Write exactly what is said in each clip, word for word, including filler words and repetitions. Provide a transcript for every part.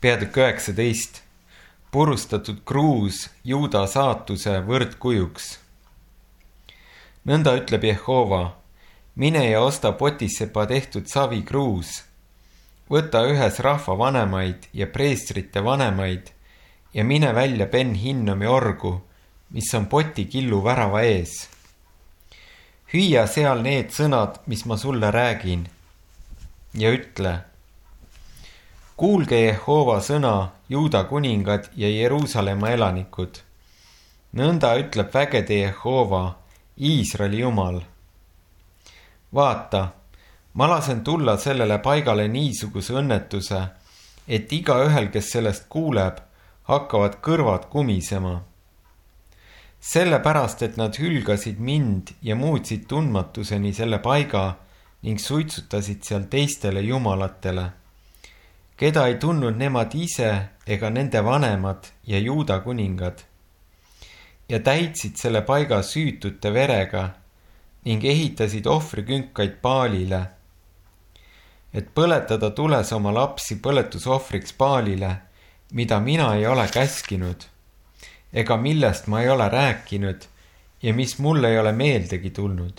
Peatükk üheksateist. Purustatud kruus Juuda saatuse võrdkujuks. Nõnda ütleb Jehova, mine ja osta Potissepa tehtud savikruus. Võta ühes rahva vanemaid ja preestrite vanemaid ja mine välja Ben-Hinnomi orgu, mis on potikillu värava ees. Hüüa seal need sõnad, mis ma sulle räägin, ja ütle, kuulge Jehova sõna, Juuda kuningad ja Jeruusalemma elanikud. Nõnda ütleb vägede Jehova, Iisraeli Jumal. Vaata, ma lasen tulla sellele paigale niisuguse õnnetuse, et igaühel, kes sellest kuuleb, hakkavad kõrvad kumisema. Sellepärast, et nad hülgasid mind ja muutsid tundmatuseni selle paiga ning suitsutasid seal teistele jumalatele, keda ei tundnud nemad ise ega nende vanemad ja Juuda kuningad, ja täitsid selle paiga süütute verega ning ehitasid ohvrikünkaid Baalile, et põletada tules oma lapsi põletusohvriks Baalile, mida mina ei ole käskinud, ega millest ma ei ole rääkinud ja mis mulle ei ole meeldegi tulnud.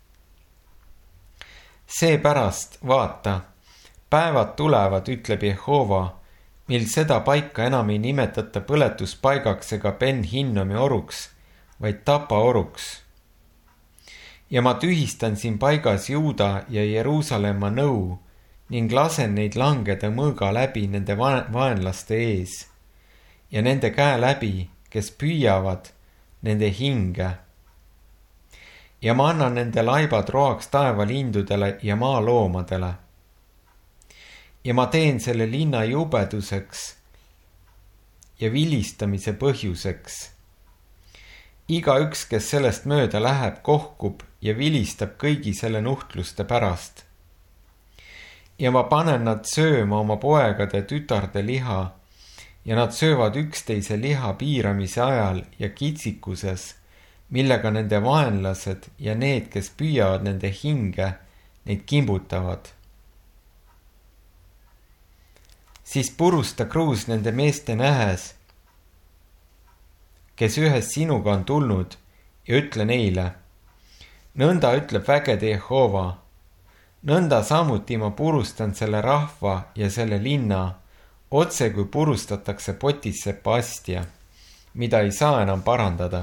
Seepärast, vaata, päevad tulevad, ütleb Jehova, mil seda paika enam ei nimetata põletuspaigaks ega Ben-Hinnomi oruks, vaid Tapa oruks. Ja ma tühistan siin paigas Juuda ja Jeruusalemma nõu ning lasen neid langeda mõõga läbi nende vaenlaste ees ja nende käe läbi, kes püüavad nende hinge. Ja ma annan nende laibad roaks taevalindudele ja maaloomadele. Ja ma teen selle linna jubeduseks ja vilistamise põhjuseks. Iga üks, kes sellest mööda läheb, kohkub ja vilistab kõigi selle nuhtluste pärast. Ja ma panen nad sööma oma poegade tütarde liha ja nad söövad üksteise liha piiramise ajal ja kitsikuses, millega nende vaenlased ja need, kes püüavad nende hinge, neid kimbutavad. Siis purusta kruus nende meeste nähes, kes ühes sinuga on tulnud, ja ütle neile, nõnda ütleb vägede Jehova, nõnda samuti ma purustan selle rahva ja selle linna, otse kui purustatakse Potissepa astia, mida ei saa enam parandada.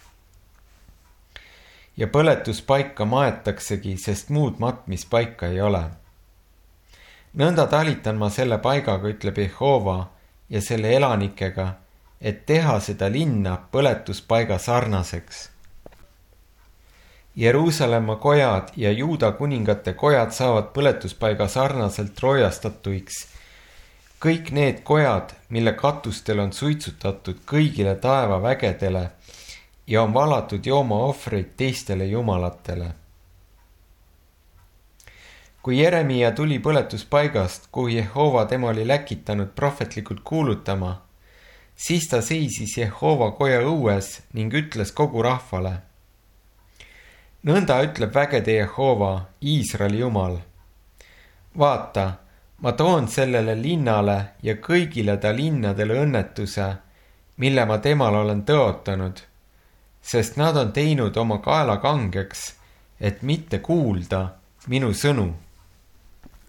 Ja põletuspaika maetaksegi, sest muud matmispaika ei ole. Nõnda talitan ma selle paigaga, ütleb Jehova, ja selle elanikega, et teha seda linna põletuspaiga sarnaseks. Jeruusalemma kojad ja Juuda kuningate kojad saavad põletuspaiga sarnaselt roojastatuiks. Kõik need kojad, mille katustel on suitsutatud kõigile taeva vägedele ja on valatud jooma ohvreid teistele jumalatele. Kui Jeremia tuli põletuspaigast, kuhu Jehova tema oli läkitanud prohvetlikult kuulutama, siis ta seisis Jehova koja õues ning ütles kogu rahvale. Nõnda ütleb vägede Jehova, Iisraeli Jumal. Vaata, ma toon sellele linnale ja kõigile ta linnadele õnnetuse, mille ma temal olen tõotanud, sest nad on teinud oma kaela kangeks, et mitte kuulda minu sõnu.